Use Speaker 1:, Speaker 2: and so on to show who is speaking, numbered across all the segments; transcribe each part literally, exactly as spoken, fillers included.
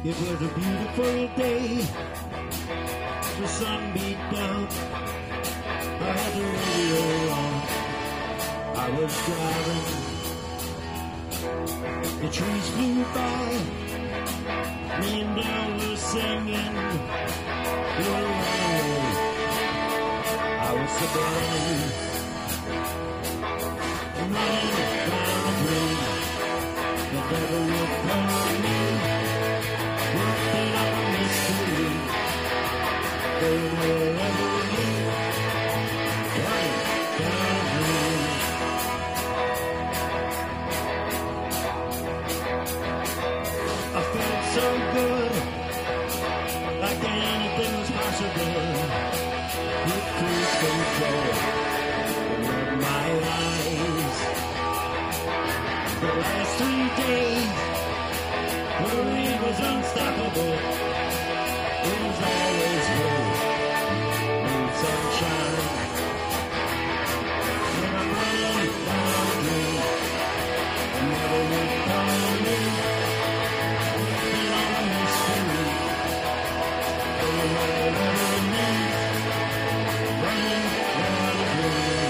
Speaker 1: It was a beautiful day. The sun beat down. I had the radio on. I was driving. The trees flew by. Me and Dale were singing. Whoa. I was so blind. Running down the road. The devil would call me. Working on a mystery. They will ever leave. Running down the road. I felt so good. Like anything was possible. With cruise control. In my eyes. The last three days. The rain was unstoppable. It was always blue. No sunshine. When I'm running down the dream. Never would call me. Working on a mystery. They will ever need. Running down the dream.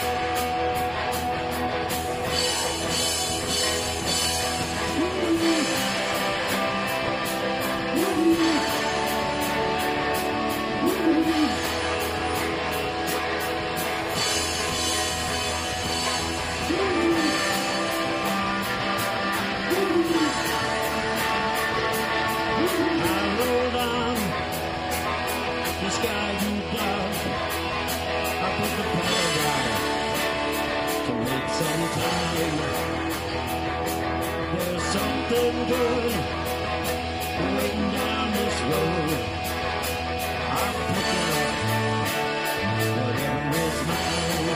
Speaker 1: I rolled on, the sky grew dark. I put the pedal down to make some time. There's something good waiting down this road. I'm picking up whatever is mine.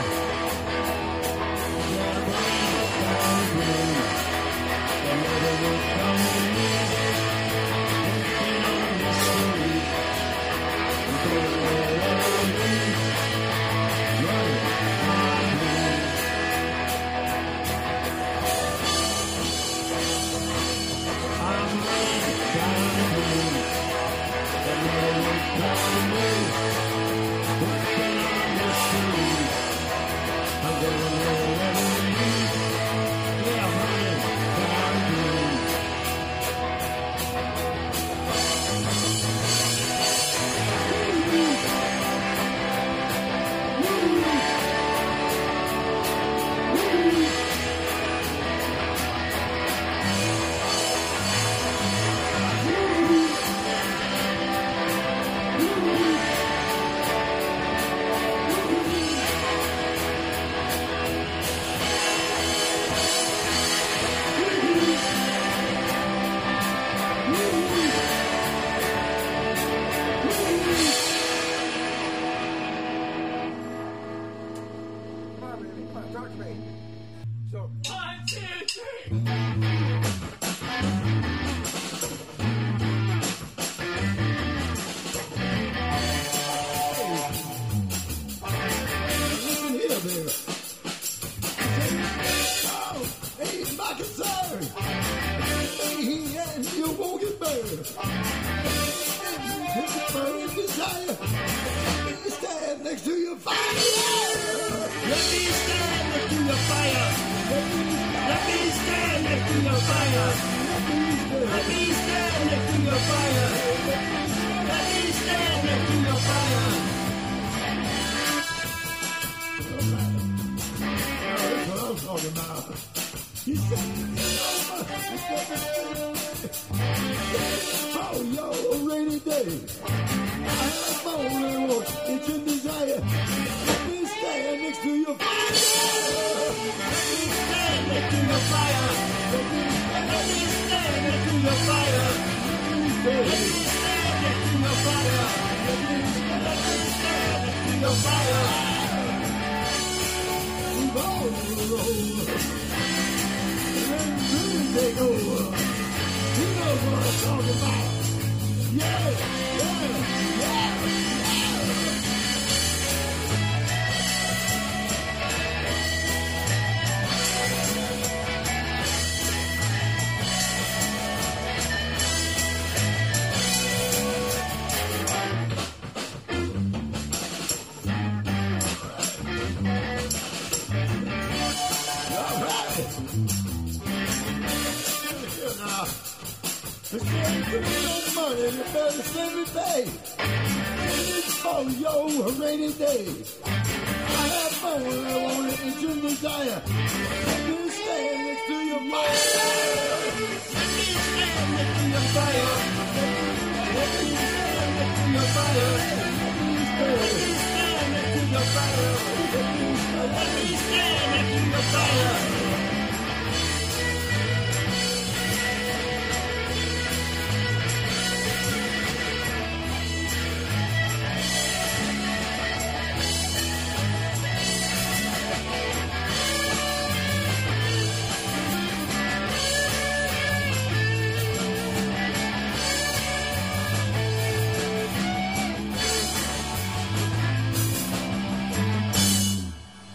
Speaker 1: Yeah, I'm running down the road. The never will come to me. Working on a mystery. They will ever leave. Running down the road. I'm running down the road. The never will come to me. Working on a mystery. I'm gonna ever leave. Yeah, I'm running down the road.
Speaker 2: Come on, baby. Come on, talk to me. So,
Speaker 3: One, two, three.
Speaker 1: Listen here, baby. Oh, hey, my concern. Hey, and you won't get burned. It's a burning desire. Let me stand next to your fire. Let me stand next to your fire. Let me stand next to your fire. Let me stand next to your fire. Let me stand next to your fire. That's what I'm talking about. You said, oh, yo, a rainy day. I have a phone and walk. It's your desire. Let me stand next to your fire. Let me stand next to your fire. Let me, let me stand next to your fire. Let me stand next to your fire. Let me, let me stand next to your fire. Move on the road. Let me take over. You know what I'm talking about. Yeah, yeah, yeah, yeah. no money, you better send me pay. It's for your rainy day. I have more than I wanted and you desire. Let me stand next to your fire. Let me stand next to your fire. Let me